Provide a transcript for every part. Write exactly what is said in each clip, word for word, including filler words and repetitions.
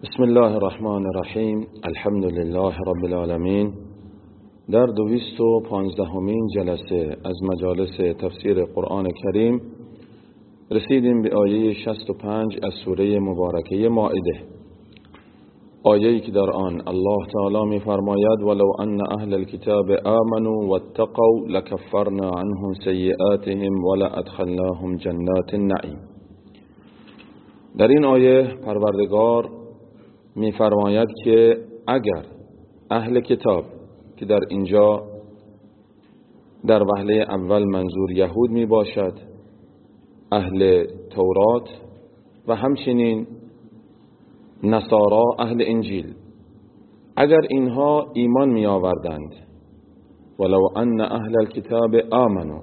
بسم الله الرحمن الرحیم. الحمد لله رب العالمین. در دویست و پانزدهمین جلسه از مجالس تفسیر قرآن کریم رسیدیم به آیه شصت و پنج از سوره مبارکه مائده، آیه‌ای که در آن الله تعالی می فرماید ولو ان اهل الكتاب آمنوا واتقوا لكفرنا عنهم سیئاتهم ولادخلناهم جنات النعیم. در این آیه پروردگار می فرماید که اگر اهل کتاب، که در اینجا در وهله اول منظور یهود می باشد، اهل تورات و همچنین نصارا اهل انجیل، اگر اینها ایمان می آوردند، ولو ان اهل الكتاب آمنوا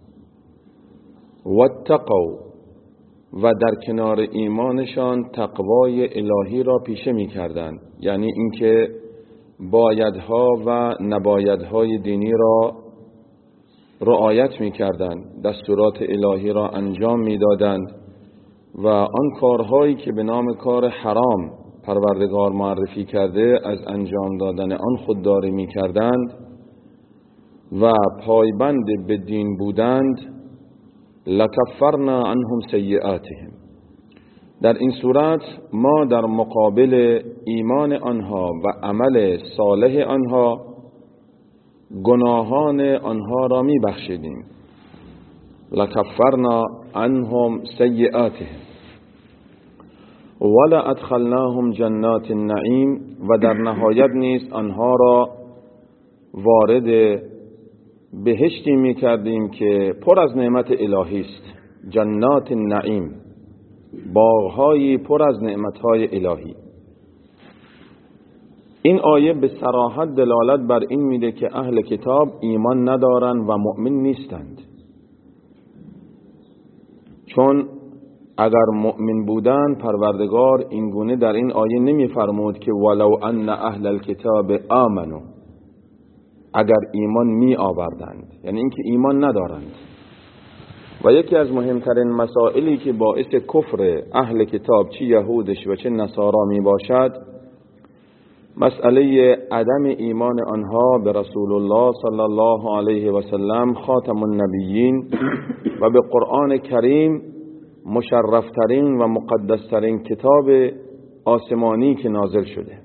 واتقوا، و در کنار ایمانشان تقوای الهی را پیشه می کردند، یعنی اینکه بایدها و نبایدهای دینی را رعایت می کردند، دستورات الهی را انجام می دادند و آن کارهایی که به نام کار حرام پروردگار معرفی کرده از انجام دادن آن خودداری می کردند و پایبند به دین بودند، لکفرنا عنهم سیئاتهم. در این صورت ما در مقابل ایمان آنها و عمل صالح آنها گناهان آنها را می بخشیدیم. لکفرنا عنهم سیئاتهم ولا ادخلناهم جنات النعیم، و در نهایت نیز آنها را وارد بهشتی می کردیم که پر از نعمت الهی است، جنات النعیم، باغ‌هایی پر از نعمت‌های الهی. این آیه به صراحت دلالت بر این میده که اهل کتاب ایمان ندارند و مؤمن نیستند، چون اگر مؤمن بودند پروردگار این گونه در این آیه نمی فرمود که ولو ان اهل الكتاب آمنوا، اگر ایمان می آوردند، یعنی اینکه ایمان ندارند. و یکی از مهمترین مسائلی که باعث کفر اهل کتاب چه یهودش و چه نصارا می باشد، مسئله عدم ایمان آنها به رسول الله صلی الله علیه و سلم خاتم النبیین و به قرآن کریم، مشرفترین و مقدسترین کتاب آسمانی که نازل شده.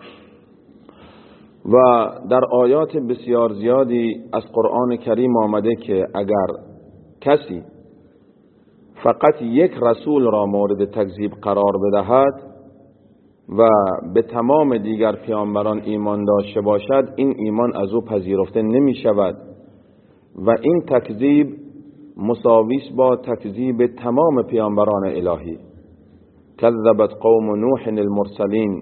و در آیات بسیار زیادی از قرآن کریم آمده که اگر کسی فقط یک رسول را مورد تکذیب قرار بدهد و به تمام دیگر پیامبران ایمان داشته باشد، این ایمان از او پذیرفته نمی شود و این تکذیب مساویس با تکذیب تمام پیامبران الهی. کذبت قوم نوح المرسلین،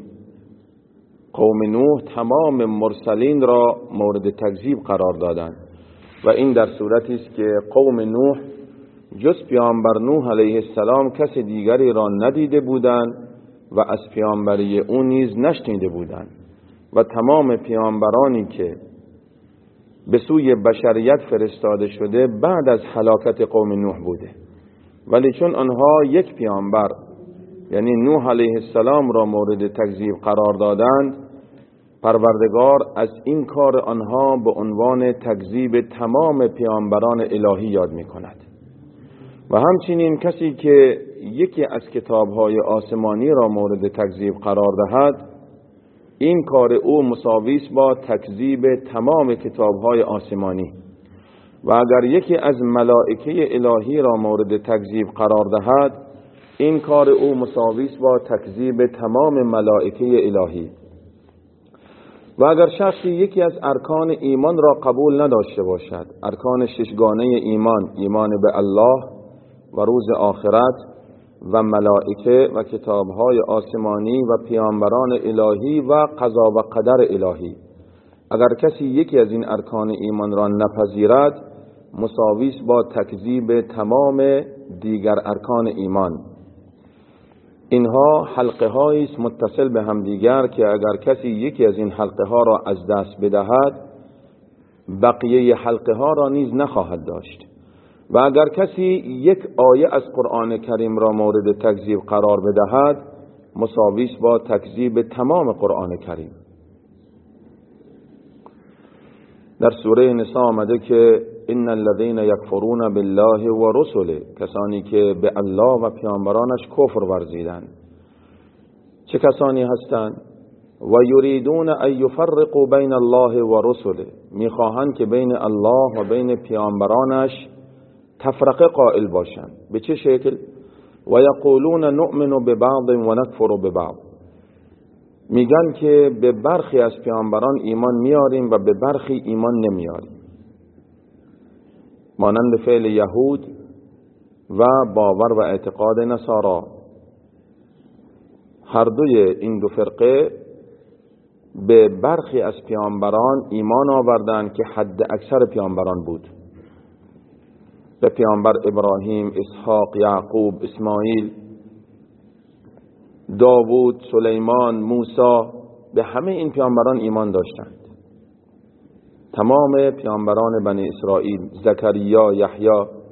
قوم نوح تمام مرسلین را مورد تکذیب قرار دادند و این در صورتی است که قوم نوح جز پیامبر نوح علیه السلام کس دیگری را ندیده بودند و از پیامبری او نیز نشنیده بودند و تمام پیامبرانی که به سوی بشریت فرستاده شده بعد از هلاکت قوم نوح بوده، ولی چون آنها یک پیامبر یعنی نوح علیه السلام را مورد تکذیب قرار دادند، پروردگار از این کار آنها به عنوان تکذیب تمام پیامبران الهی یاد می کند. و همچنین کسی که یکی از کتابهای آسمانی را مورد تکذیب قرار دهد، این کار او مساویس با تکذیب تمام کتابهای آسمانی. و اگر یکی از ملائکه الهی را مورد تکذیب قرار دهد، این کار او مساویس با تکذیب تمام ملائکه الهی. و اگر شخصی یکی از ارکان ایمان را قبول نداشته باشد، ارکان ششگانه ایمان، ایمان به الله و روز آخرت و ملائکه و کتابهای آسمانی و پیامبران الهی و قضا و قدر الهی، اگر کسی یکی از این ارکان ایمان را نپذیرد، مساویس با تکذیب تمام دیگر ارکان ایمان. اینها حلقه هایی است متصل به هم دیگر که اگر کسی یکی از این حلقه ها را از دست بدهد، بقیه حلقه ها را نیز نخواهد داشت. و اگر کسی یک آیه از قرآن کریم را مورد تکذیب قرار بدهد، مساویس با تکذیب تمام قرآن کریم. در سوره نساء آمده که ان الذين يكفرون بالله و رسله، کسانی که به الله و پیامبرانش کفر ورزیدند. چه کسانی هستند؟ و یریدون ان یفرقوا بین الله و رسله، میخواهند که بین الله و بین پیامبرانش تفرقه قائل باشند. به چه شکل؟ و یقولون نؤمن ببعض و نکفر ببعض، میگن که به برخی از پیامبران ایمان میاریم و به برخی ایمان نمیاریم، مانند فعل یهود و باور و اعتقاد نصارا. هر دوی این دو فرقه به برخی از پیامبران ایمان آوردند که حد اکثر پیامبران بود، به پیامبر ابراهیم، اسحاق، یعقوب، اسماعیل، داوود، سلیمان، موسی، به همه این پیامبران ایمان داشتند. تمام پیامبران بنی اسرائیل، زکریا، یحیی.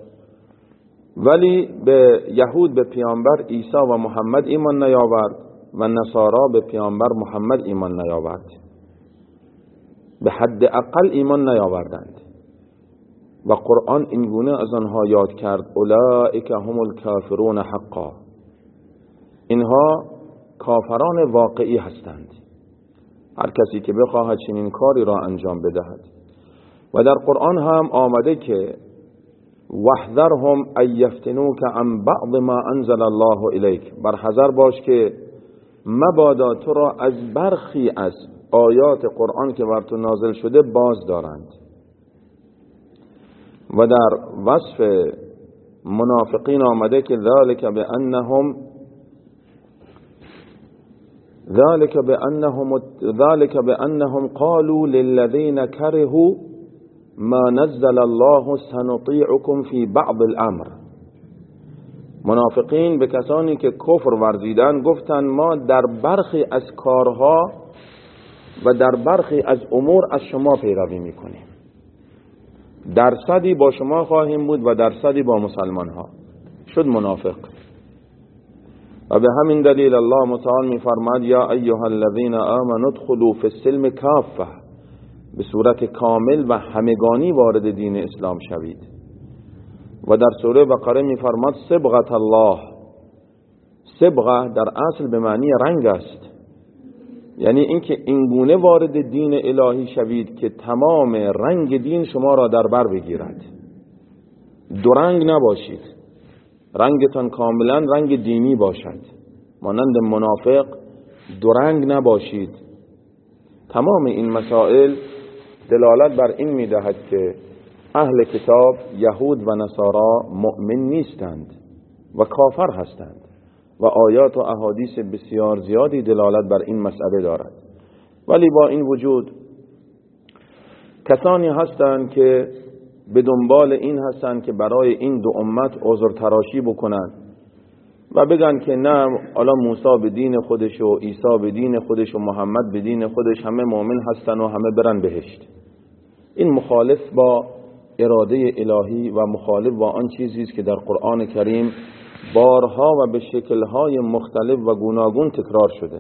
ولی به یهود به پیامبر عیسی و محمد ایمان نیاورد و نصارا به پیامبر محمد ایمان نیاورد، به حد اقل ایمان نیاوردند. و قرآن اینگونه از آنها یاد کرد اولئک هم الکافرون حقا، اینها کافران واقعی هستند. هر کسی که بخواهد چنین کاری را انجام بدهد. و در قرآن هم آمده که وحذرهم ان یفتنوک عن بعض ما انزل الله الیک، بر حذر باش که مبادا تو را از برخی از آیات قرآن که بر تو نازل شده باز دارند. و در وصف منافقین آمده که ذالک بانهم ذالک بانهم ذالک بانهم قالوا للذین کرهوا ما نزل الله سنطیعکم فی بعض الامر. منافقین به کسانی که کفر ورزیدن گفتند ما در برخی از کارها و در برخی از امور از شما پیروی میکنیم، درصدی با شما خواهیم بود و درصدی با مسلمان ها. شد منافق. و به همین دلیل الله متعال میفرماد یا ایها الذین آمنوا ادخلوا فی السلم کافه، به صورت کامل و همگانی وارد دین اسلام شوید. و در سوره بقره میفرماد صبغت الله، صبغه در اصل به معنی رنگ است، یعنی اینکه اینگونه وارد دین الهی شوید که تمام رنگ دین شما را در بر بگیرد، دو رنگ نباشید، رنگتان کاملا رنگ دینی باشد، مانند منافق دو رنگ نباشید. تمام این مسائل دلالت بر این میدهد که اهل کتاب یهود و نصارا مؤمن نیستند و کافر هستند و آیات و احادیث بسیار زیادی دلالت بر این مسئله دارد. ولی با این وجود کسانی هستند که به دنبال این هستند که برای این دو امت عذر تراشی بکنند و بگن که نه، حالا موسی به دین خودش و عیسی به دین خودش و محمد به دین خودش همه مؤمن هستن و همه برن بهشت. این مخالف با اراده الهی و مخالف با آن چیزی است که در قرآن کریم بارها و به شکل‌های مختلف و گوناگون تکرار شده.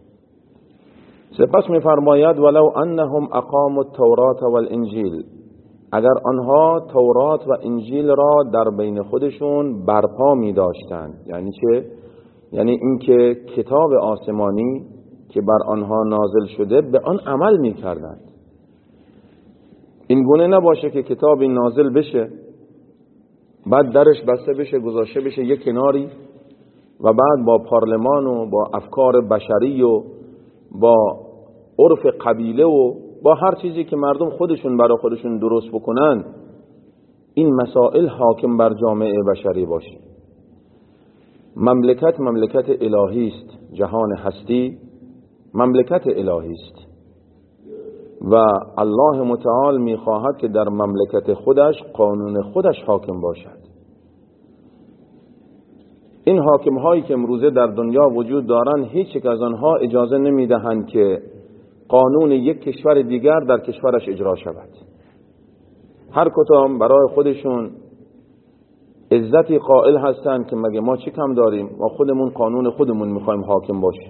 سپس می‌فرماید ولو انهم اقاموا التوراة والانجیل، اگر آنها تورات و انجیل را در بین خودشون برپا می داشتند. یعنی چه؟ یعنی اینکه کتاب آسمانی که بر آنها نازل شده به آن عمل می کردند. این گونه نباشه که کتابی نازل بشه بعد درش بسته بشه گذاشته بشه یک کناری و بعد با پارلمان و با افکار بشری و با عرف قبیله و با هر چیزی که مردم خودشون برای خودشون درست بکنن این مسائل حاکم بر جامعه بشری باشه. مملکت مملکت الهی است، جهان هستی مملکت الهی است و الله متعال میخواهد که در مملکت خودش قانون خودش حاکم باشد. این حاکم هایی که امروزه در دنیا وجود دارند هیچ یک از آنها اجازه نمیدهند که قانون یک کشور دیگر در کشورش اجرا شود. هر کدام برای خودشون عزتی قائل هستند که مگه ما چی کم داریم، ما خودمون قانون خودمون میخوایم حاکم باشه.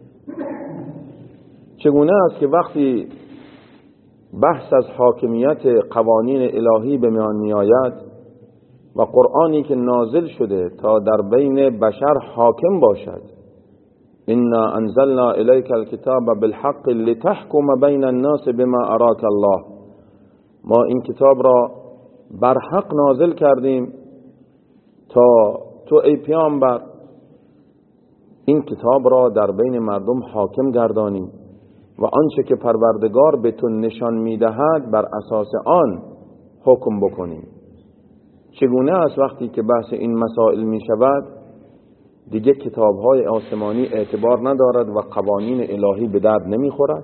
چگونه است که وقتی بحث از حاکمیت قوانین الهی به میان میآید و قرآنی که نازل شده تا در بین بشر حاکم باشد، انا انزلنا الیک الکتاب بالحق لتحکم بین الناس بما اراک الله، ما این کتاب را بر حق نازل کردیم تا تو ای پیامبر این کتاب را در بین مردم حاکم گردانی و آنچه که پروردگار به تو نشان میدهد بر اساس آن حکم بکنی. چگونه است وقتی که بحث این مسائل می شود دیگه کتاب‌های آسمانی اعتبار ندارد و قوانین الهی به درد نمی خورد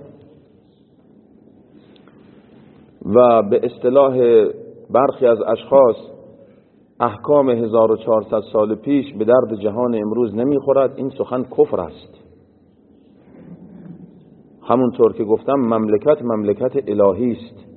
و به اصطلاح برخی از اشخاص احکام هزار و چهارصد سال پیش به درد جهان امروز نمی خورد. این سخن کفر است. همونطور که گفتم مملکت مملکت الهی است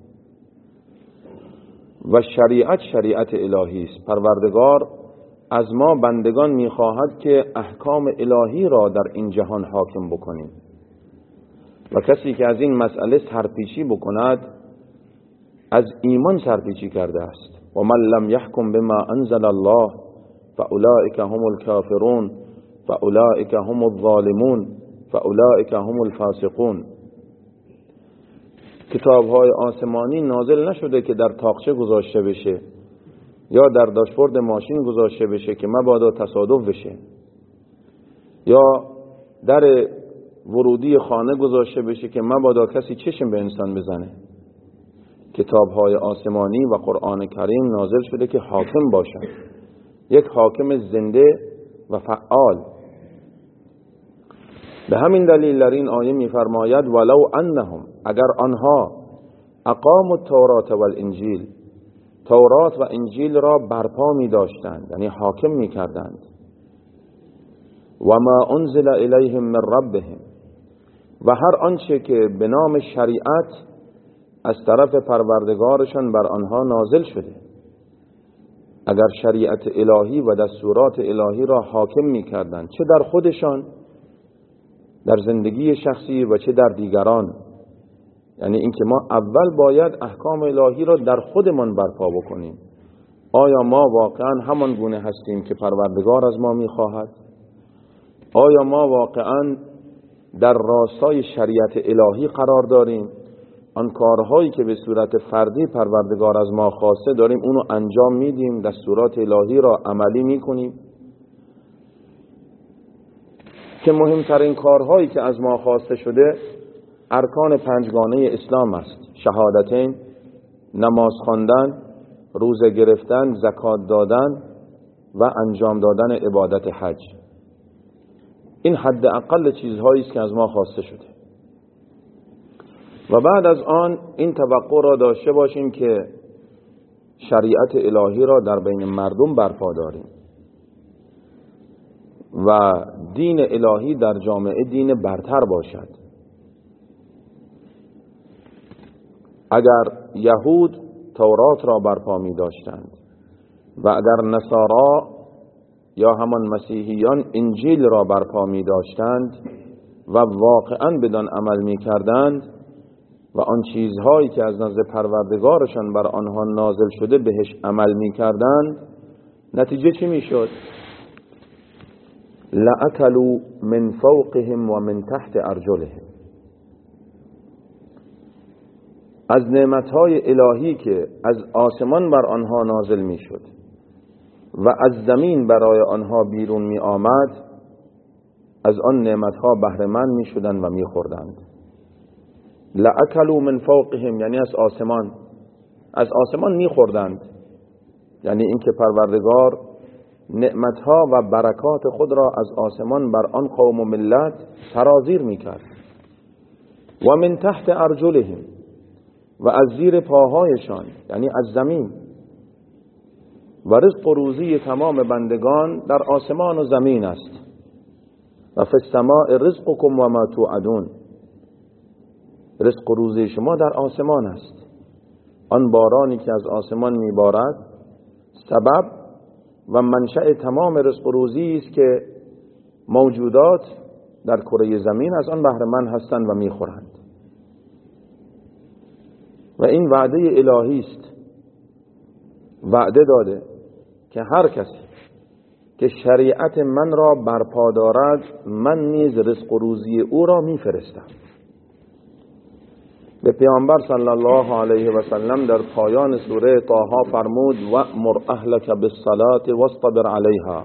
و شریعت شریعت الهی است. پروردگار از ما بندگان می‌خواهد که احکام الهی را در این جهان حاکم بکنیم و کسی که از این مسئله سرپیچی بکند از ایمان سرپیچی کرده است. و من لم یحکم بما انزل الله فاولئک هم الکافرون فاولئک هم الظالمون فاولئک هم الفاسقون. کتاب‌های آسمانی نازل نشده که در تاقچه گذاشته بشه یا در داشبورد ماشین گذاشته بشه که مبادا تصادف بشه یا در ورودی خانه گذاشته بشه که مبادا کسی چشم به انسان بزنه. کتاب‌های آسمانی و قرآن کریم نازل شده که حاکم باشد، یک حاکم زنده و فعال. به همین دلیل در این آیه می‌فرماید ولو انهم، اگر آنها اقاموا التوراة والانجیل، تورات و انجیل را برپا می داشتند یعنی حاکم می کردند، و ما انزل الیهم من ربهم، و هر آنچه که به نام شریعت از طرف پروردگارشان بر آنها نازل شده، اگر شریعت الهی و دستورات الهی را حاکم می کردند چه در خودشان در زندگی شخصی و چه در دیگران، یعنی اینکه ما اول باید احکام الهی را در خودمان برپا بکنیم. آیا ما واقعا همان گونه هستیم که پروردگار از ما میخواهد؟ آیا ما واقعا در راستای شریعت الهی قرار داریم؟ آن کارهایی که به صورت فردی پروردگار از ما خواسته داریم اونو انجام میدیم، دستورات الهی را عملی میکنیم؟ که مهمترین کارهایی که از ما خواسته شده ارکان پنجگانه اسلام است: شهادتین، نماز خواندن، روزه گرفتن، زکات دادن و انجام دادن عبادت حج. این حداقل چیزهایی است که از ما خواسته شده و بعد از آن این توقع را داشته باشیم که شریعت الهی را در بین مردم برپا داریم و دین الهی در جامعه دین برتر باشد. اگر یهود تورات را برپا می داشتند و اگر نصارا یا همان مسیحیان انجیل را برپا می داشتند و واقعا بدان عمل می کردند و آن چیزهایی که از نزد پروردگارشان بر آنها نازل شده بهش عمل می کردند، نتیجه چی می شد؟ لأکلوا من فوقهم و من تحت ارجلهم. از نعمتهای الهی که از آسمان بر آنها نازل می شد و از زمین برای آنها بیرون می آمد، از آن نعمتها بهره مند می شدند و می خوردند. لأکلوا من فوقهم یعنی از آسمان، از آسمان می خوردند، یعنی اینکه پروردگار نعمتها و برکات خود را از آسمان بر آن قوم و ملت سرازیر می کرد. و من تحت ارجلهم و از زیر پاهایشان یعنی از زمین. و رزق و روزی تمام بندگان در آسمان و زمین است. و فی السماء رزقکم و ما توعدون، رزق و روزی شما در آسمان است. آن بارانی که از آسمان میبارد سبب و منشأ تمام رزق و روزی است که موجودات در کره زمین از آن بهره مند هستند و میخورند و این وعده الهی است. وعده داده که هر کسی که شریعت من را برپا دارد من نیز رزق و روزی او را میفرستم. به پیامبر صلی الله علیه و سلم در پایان سوره طه فرمود وأمر اهلک بالصلاة واصطبر علیها،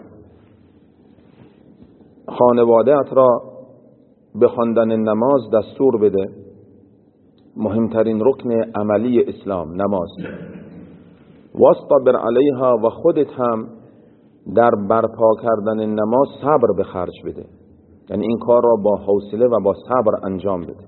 خانواده‌ات را به خواندن نماز دستور بده. مهمترین رکن عملی اسلام نماز. واصطبر علیها، و خودت هم در برپا کردن نماز صبر به خرج بده، یعنی این کار را با حوصله و با صبر انجام بده.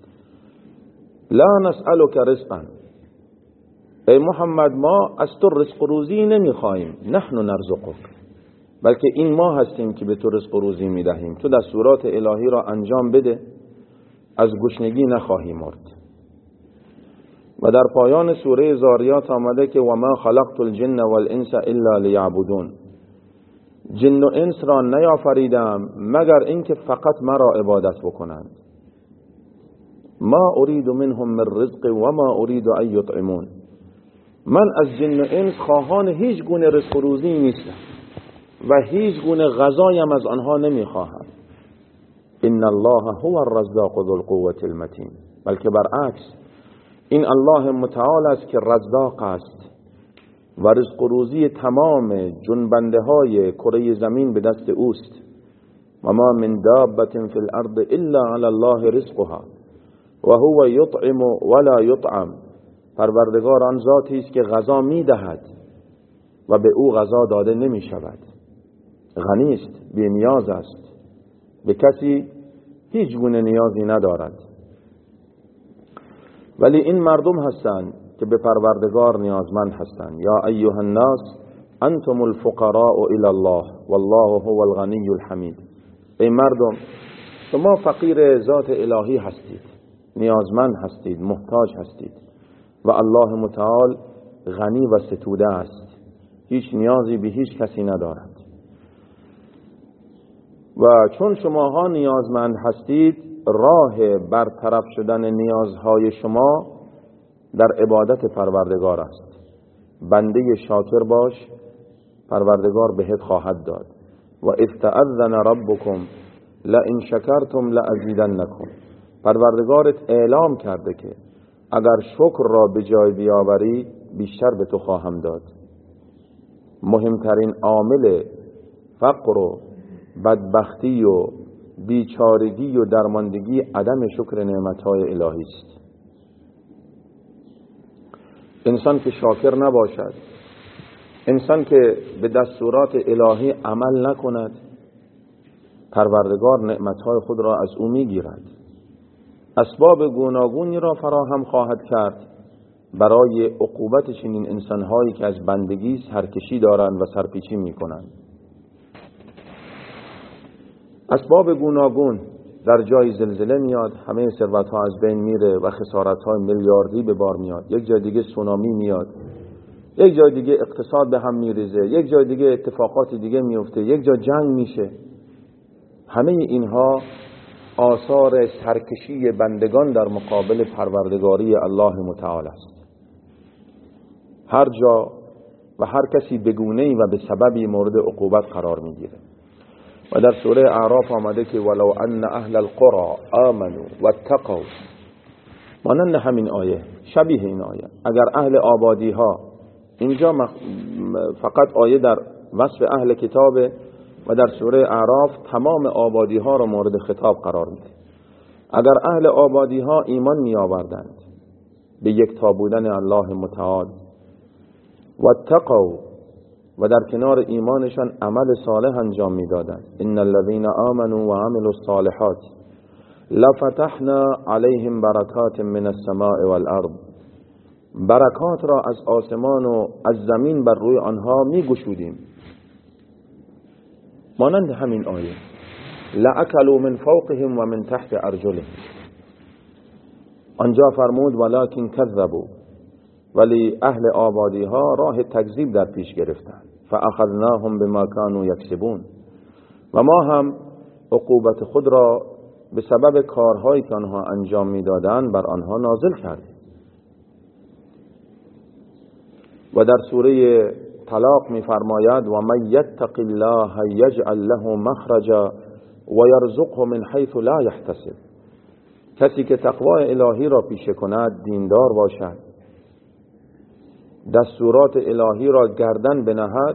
لا نسألک رزقا، ای محمد ما از تو رزق و روزی نمیخواهیم، نحن نرزقک، بلکه این ما هستیم که به تو رزق و روزی میدهیم. تو دستورات الهی را انجام بده، از گشنگی نخواهی مرد. و در پایان سوره زاریات آمده که و ما خلقت الجن والانس الا لیعبدون، جن و انس را نیافریدم مگر اینکه فقط مرا عبادت بکنند. ما اريد منهم من رزق و ما اريد ان یطعمون، من از جن و انس خواهان هیچ گونه رزق و روزی نیستم و هیچ گونه غذایم از آنها نمیخواهم. ان الله هو الرزاق ذو القوة المتین، بلکه برعکس این الله متعال است که رزاق است و رزق و روزی تمام جنبنده های کره زمین به دست اوست. و ما من دابة فی الارض الا علی الله رزقها و هو یطعم ولا یطعم، پروردگار آن ذاتی است که غذا میدهد و به او غذا داده نمی شود. غنی است، بی نیاز است، به کسی هیچ گونه نیازی ندارد. ولی این مردم هستند که به پروردگار نیازمند هستند. یا ایها الناس انتم الفقراء الی الله والله هو الغنی الحمید، ای مردم شما فقیر ذات الهی هستید، نیازمند هستید، محتاج هستید و الله متعال غنی و ستوده است، هیچ نیازی به هیچ کسی ندارد. و چون شماها نیازمند هستید، راه برطرف شدن نیازهای شما در عبادت پروردگار است. بنده شاکر باش، پروردگار بهت خواهد داد. و اذ تأذن ربکم لئن شکرتم لأزیدنکم، پروردگارت اعلام کرده که اگر شکر را به جای بیاوری بیشتر به تو خواهم داد. مهمترین عامل فقر و بدبختی و بیچارگی و درماندگی عدم شکر نعمتهای الهی است. انسان که شاکر نباشد، انسان که به دستورات الهی عمل نکند، پروردگار نعمتهای خود را از او میگیرد، اسباب گوناگونی را فراهم خواهد کرد برای عقوبت چنین انسانهایی که از بندگی سرکشی دارند و سرپیچی میکنند. اسباب گوناگون، در جای زلزله میاد، همه ثروت ها از بین میره و خسارت های میلیاردی به بار میاد. یک جای دیگه سونامی میاد، یک جای دیگه اقتصاد به هم میریزه، یک جای دیگه اتفاقات دیگه میفته، یک جا جنگ میشه. همه اینها آثار سرکشی بندگان در مقابل پروردگاری الله متعال است. هر جا و هر کسی بگونه‌ای و به سببی مورد عقوبت قرار میگیره. و در سوره اعراف آمده که ولو ان اهل القرى آمنوا واتقوا، مانند همین آیه، شبیه این آیه. اگر اهل آبادی ها، اینجا فقط آیه در وصف اهل کتابه و در سوره اعراف تمام آبادی ها را مورد خطاب قرار میده. اگر اهل آبادی ها ایمان می آوردند به یکتا بودن الله متعال واتقوا، و در کنار ایمانشان عمل صالح انجام میدادند، ان الذين آمنوا وعملوا الصالحات لفتحنا عليهم برکات من السماء والارض، برکات را از آسمان و از زمین بر روی آنها میگشودیم. مانند همین آیه لأکلوا من فوقهم و من تحت ارجلهم، آنجا فرمود ولکن کذبوا، ولی اهل آبادی ها راه تکذیب در پیش گرفتند. فاخذناهم بما كانوا یکسبون. و ما هم عقوبت خود را به سبب کارهایی که آنها انجام میدادند بر آنها نازل کردیم. و در سوره طلاق میفرماید و من یتق الله یجعل له مخرجا و یرزقه من حیث لا یحتسب. کسی که تقوای الهی را پیشه کند، دیندار باشد، دستورات الهی را گردن بنهد،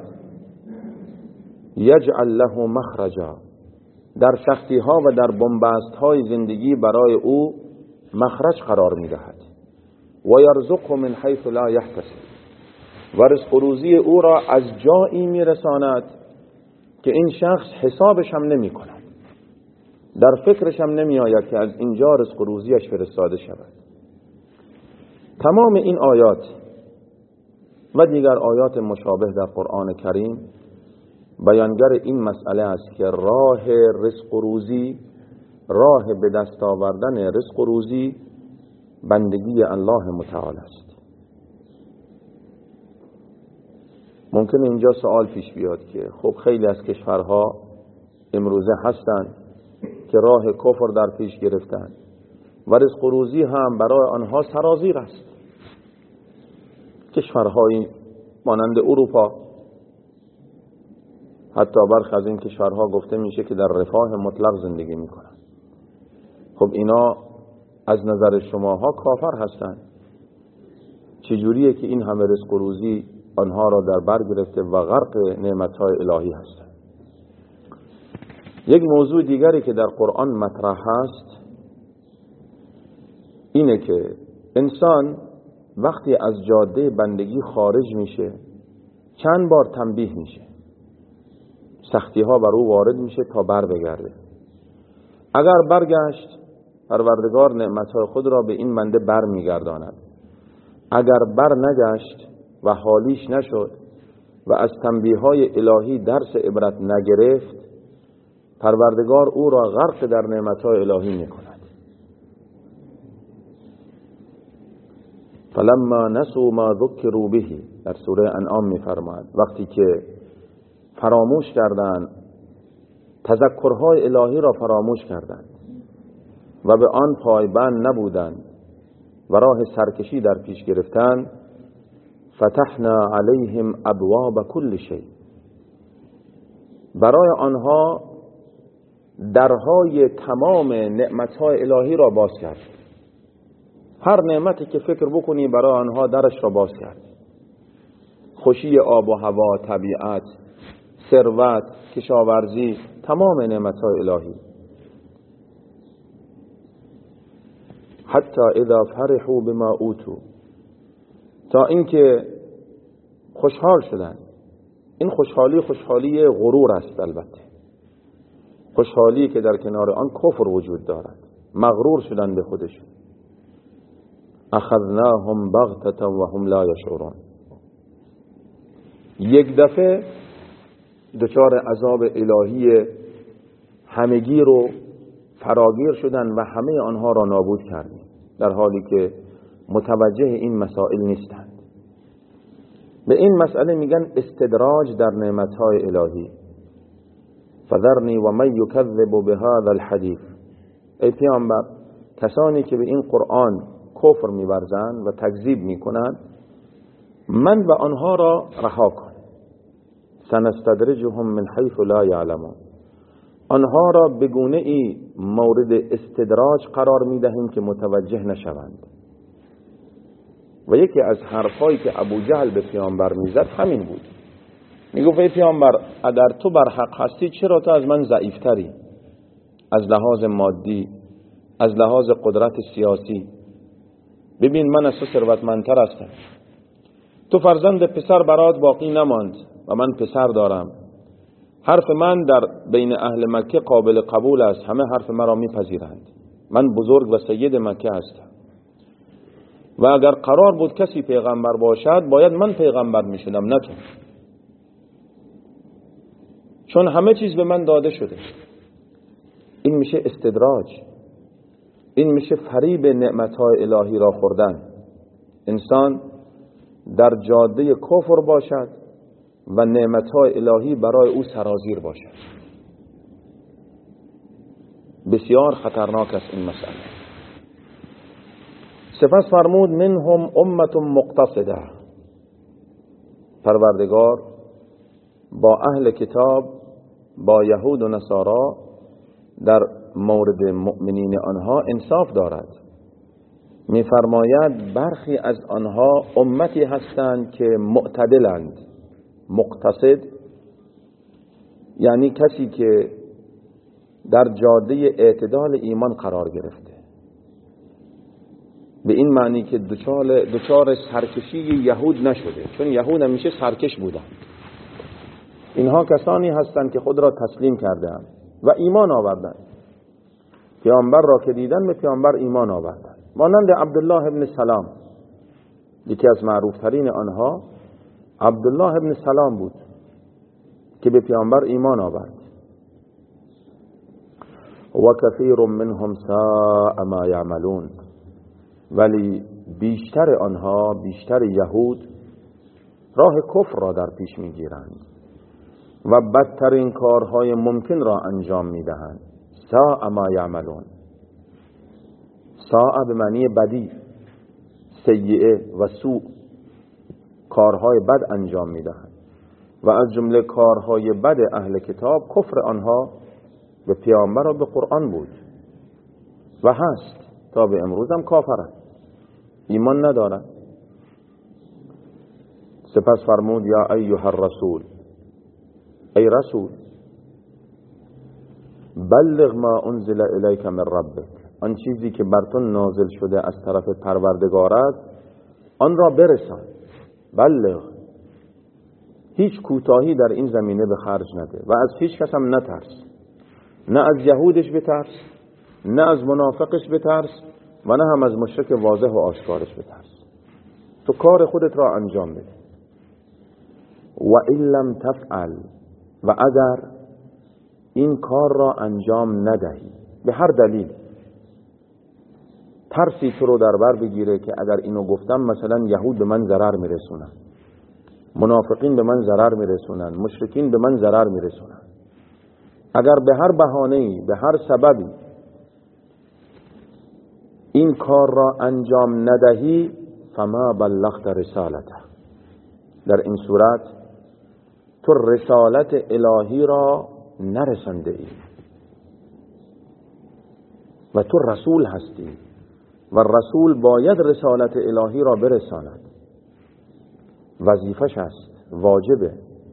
یجعل له مخرجا، در سختی ها و در بنبست های زندگی برای او مخرج قرار میدهد. و یرزقه من حیث لا یحتسب، و رزق و روزی او را از جایی میرساند که این شخص حسابش هم نمی کند، در فکرش هم نمی آید که از اینجا رزق و روزیش فرستاده شود. تمام این آیات و دیگر آیات مشابه در قرآن کریم بیانگر این مسئله است که راه رزق و روزی، راه به دست آوردن رزق و روزی بندگی الله متعال است. ممکن اینجا سوال پیش بیاد که خب خیلی از کشورها امروزه هستند که راه کفر در پیش گرفتند و رزق و روزی هم برای آنها سرازیر است. کشورهای مانند اروپا، حتی برخی از این کشورها گفته میشه که در رفاه مطلق زندگی میکنند. خب اینا از نظر شماها کافر هستند. چجوریه که این همه رزق و روزی آنها را در بر گرفته و غرق نعمتهای الهی هستند؟ یک موضوع دیگری که در قرآن مطرح هست اینه که انسان وقتی از جاده بندگی خارج میشه چند بار تنبیه میشه، سختی ها بر او وارد میشه تا بر بگرده. اگر برگشت، پروردگار نعمتهای خود را به این بنده بر میگرداند. اگر بر نگشت و حالیش نشد و از تنبیه های الهی درس عبرت نگرفت، پروردگار او را غرق در نعمتهای الهی میکند. فلما نسوا ما ذکروا به، در سوره انعام میفرماید وقتی که فراموش کردند، تذکرهای الهی را فراموش کردند و به آن پایبند نبودند و راه سرکشی در پیش گرفتند، فتحنا علیهم ابواب کل شیء، برای آنها درهای تمام نعمتهای الهی را باز کرد. هر نعمتی که فکر بکنی برای آنها درش را باز کرد. خوشی آب و هوا، طبیعت، ثروت، کشاورزی، تمام نعمتهای الهی. حتی اذا فرحوا بما اوتوا، تا اینکه خوشحال شدند. این خوشحالی خوشحالی غرور است، البته خوشحالی که در کنار آن کفر وجود دارد. مغرور شدند به خودشون. اخذناهم بغتة وهم لا یشعرون، یک دفعه دچار عذاب الهی همگی رو فراگیر شدن و همه آنها را نابود کردیم، در حالی که متوجه این مسائل نیستند. به این مسئله میگن استدراج در نعمتهای الهی. فذرنی و من یکذب بهذا الحدیث، ای پیامبر کسانی که به این قرآن کفر می‌ورزند و تکذیب میکنند، من و آنها را رها کن. سنستدرجهم من حیث لا یعلمون، آنها را به گونه ای مورد استدراج قرار میدهیم که متوجه نشوند. و یکی از حرفایی که ابو جهل به پیامبر میزد همین بود. میگفت ای پیامبر اگر تو بر حق هستی چرا تو از من ضعیفتری؟ از لحاظ مادی، از لحاظ قدرت سیاسی. ببین من از تو ثروتمندتر هستم، تو فرزند پسر برات باقی نماند و من پسر دارم. حرف من در بین اهل مکه قابل قبول است، همه حرف مرا میپذیرند، من بزرگ و سید مکه هستم و اگر قرار بود کسی پیغمبر باشد باید من پیغمبر میشدم نه تو، چون همه چیز به من داده شده. این میشه استدراج، این میشه فریب نعمتهای الهی را خوردن. انسان در جاده کفر باشد و نعمتهای الهی برای او سرازیر باشد. بسیار خطرناک است این مسئله. سپس فرمود منهم امت مقتصده، پروردگار با اهل کتاب، با یهود و نصارا در مورد مؤمنین آنها انصاف دارد. می‌فرماید برخی از آنها امتی هستند که معتدلند. مقتصد یعنی کسی که در جاده اعتدال ایمان قرار گرفته، به این معنی که دچار دچار سرکشی یهود نشده، چون یهود همیشه سرکش بودند. اینها کسانی هستند که خود را تسلیم کردند و ایمان آوردند، پیامبر را که دیدن به پیامبر ایمان آوردند. مانند عبدالله ابن سلام، یکی از معروف ترین آنها عبدالله ابن سلام بود که به پیامبر ایمان آورد. و کثیر منهم ساء ما یعملون، ولی بیشتر آنها، بیشتر یهود راه کفر را در پیش میگیرند و بدترین کارهای ممکن را انجام میدهند. ساء ما یعملون، ساء به معنی بدی، سیئه و سوء، کارهای بد انجام میدهند و از جمله کارهای بد اهل کتاب کفر آنها به پیامبر و به قرآن بود و هست تا به امروز هم کافرند، ایمان ندارند. سپس فرمود یا ایها الرسول، ای رسول، بلغ ما انزل الیک من ربک، آن چیزی که بر تو نازل شده از طرف پروردگارت آن را برسان. بلغ، هیچ کوتاهی در این زمینه به خرج نده و از هیچ کس هم نترس، نه از یهودش بترس، نه از منافقش بترس و نه هم از مشرک واضح و آشکارش بترس. تو کار خودت را انجام بده. و این لم تفعل، و اگر این کار را انجام ندهی به هر دلیل، ترسی تو رو در بر بگیره که اگر اینو گفتم مثلا یهود به من ضرر میرسونن، منافقین به من ضرر میرسونن، مشرکین به من ضرر میرسونن، اگر به هر بهانه‌ای، به هر سببی این کار را انجام ندهی، فما بلغت رسالته، در این صورت تو رسالت الهی را نرسانده ای و تو رسول هستی و رسول باید رسالت الهی را برساند، وظیفش است، واجبه.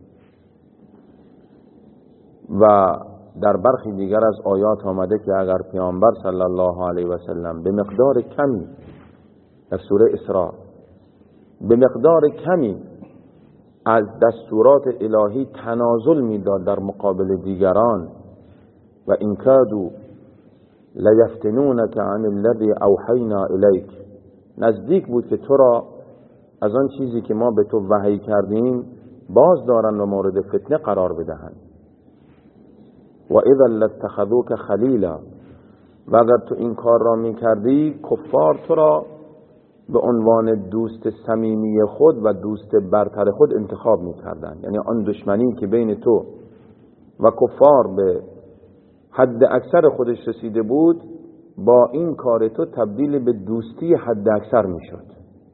و در برخی دیگر از آیات آمده که اگر پیامبر صلی الله علیه و سلم به مقدار کمی، در سوره اسراء، به مقدار کمی از دستورات الهی تنازل میداد در مقابل دیگران، و این کادوا لیفتنونک عن الذی اوحینا الیک، نزدیک بود که تو را از آن چیزی که ما به تو وحی کردیم باز دارن و مورد فتنه قرار بدهند. و اذا لاتخذوک خلیلا، و اگر تو این کار را می کردی کفار تو را به عنوان دوست صمیمی خود و دوست برتر خود انتخاب می کردن. یعنی آن دشمنی که بین تو و کفار به حد اکثر خودش رسیده بود، با این کار تو تبدیل به دوستی حد اکثر می شد.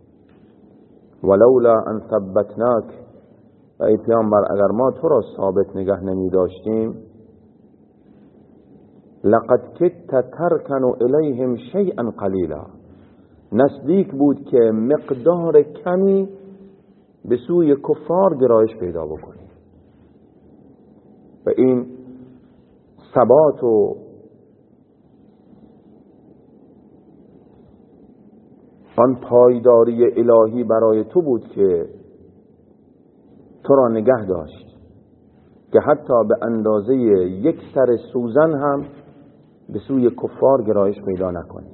ولولا ان ثبتناک، و ای پیامبر اگر ما تو را ثابت نگه نمی داشتیم، لقد کدت ترکن الیهم شیئا قلیلا، نزدیک بود که مقدار کمی به سوی کفار گرایش پیدا بکنی. و این ثبات و آن پایداری الهی برای تو بود که تو را نگه داشت که حتی به اندازه یک سر سوزن هم به سوی کفار گرایش پیدا نکنی.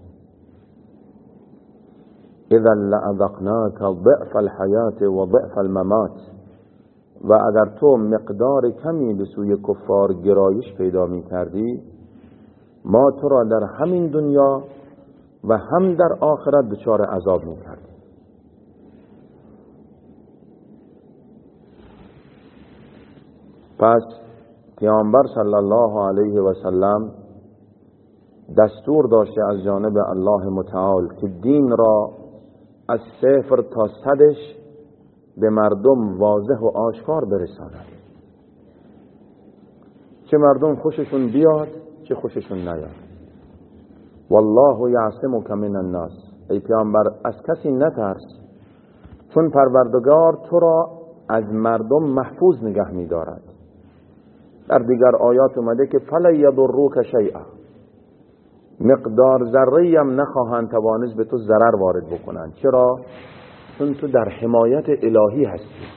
اذا لأذقناک ضعف الحیات و ضعف الممات، و اگر تو مقدار کمی به سوی کفار گرایش پیدا می کردی، ما تو را در همین دنیا و هم در آخرت دچار عذاب می کردی. پس پیامبر صلی الله علیه و سلم دستور داشته از جانب الله متعال که دین را از صفر تا صدش به مردم واضح و آشکار برساند، چه مردم خوششون بیاد چه خوششون نیاد. والله یعصمک من الناس، ای پیامبر از کسی نترس، چون پروردگار تو را از مردم محفوظ نگه می‌دارد. در دیگر آیات اومده که فلا یضروک شیئا، مقدار ذره‌ای هم نخواهند توانست به تو ضرر وارد بکنند. چرا؟ چون تو در حمایت الهی هستی.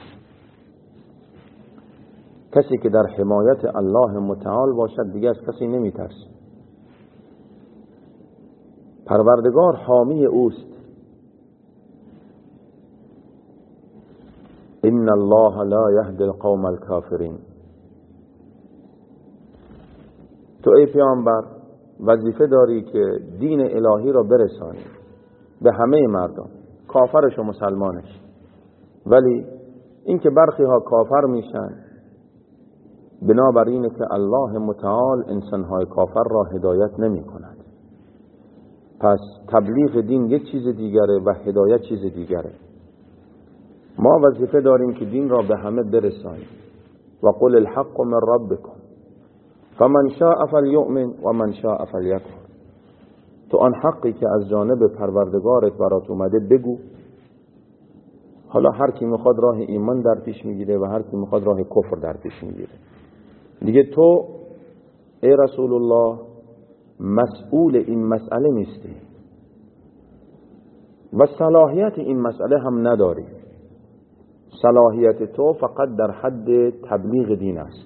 کسی که در حمایت الله متعال باشد دیگه از کسی نمیترسه. پروردگار حامی اوست. ان الله لا یهدی القوم الکافرین. تو ای پیامبر وظیفه داری که دین الهی را برسانی به همه مردم، کافرش و مسلمانش. ولی اینکه برخی ها کافر میشن بنابراینه که الله متعال انسانهای کافر را هدایت نمی کند. پس تبلیغ دین یک چیز دیگره و هدایت چیز دیگره. ما وظیفه داریم که دین را به همه برسانیم. و قل الحق من ربکم فمن شاء فلیؤمن و من شاء فلیکفر. تو آن حقی که از جانب پروردگارت برات اومده بگو. حالا هر کی میخواد راه ایمان در پیش میگیره و هر کی میخواد راه کفر در پیش میگیره. دیگه تو ای رسول الله مسئول این مسئله نیستی و صلاحیت این مسئله هم نداری. صلاحیت تو فقط در حد تبلیغ دین است.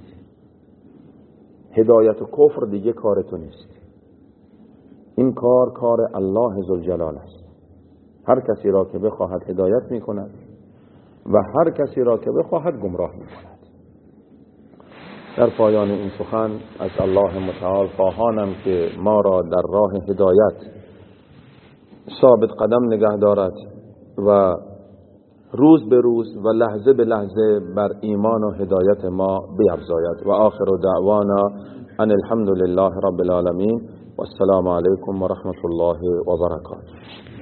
هدایت و کفر دیگه کار تو نیست. این کار کار الله ذوالجلال است. هر کسی را که بخواهد هدایت می کند و هر کسی را که بخواهد گمراه می کند. در پایان این سخن از الله متعال خواهانم که ما را در راه هدایت ثابت قدم نگه دارد و روز به روز و لحظه به لحظه بر ایمان و هدایت ما بیفزاید. و آخر دعوانا ان الحمد لله رب العالمین و السلام علیکم و رحمت الله و برکاته.